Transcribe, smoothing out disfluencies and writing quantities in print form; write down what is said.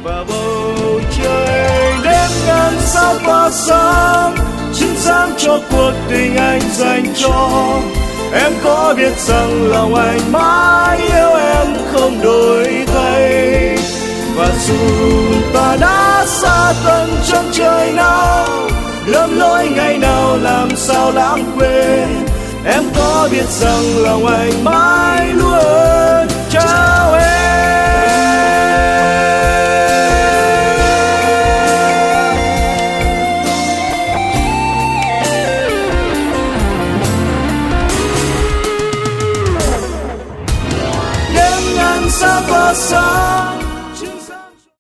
và bầu trời đêm ngàn sao tỏa sáng chiếu sáng cho cuộc tình anh dành cho em. Có biết rằng lòng anh mãi yêu em không đổi thay, và dù ta đã xa tận chân trời nào, lầm lỗi ngày nào làm sao lãng quên. Em có biết rằng lòng anh mãi luôn trao em. Đêm ngàn sao tỏa sáng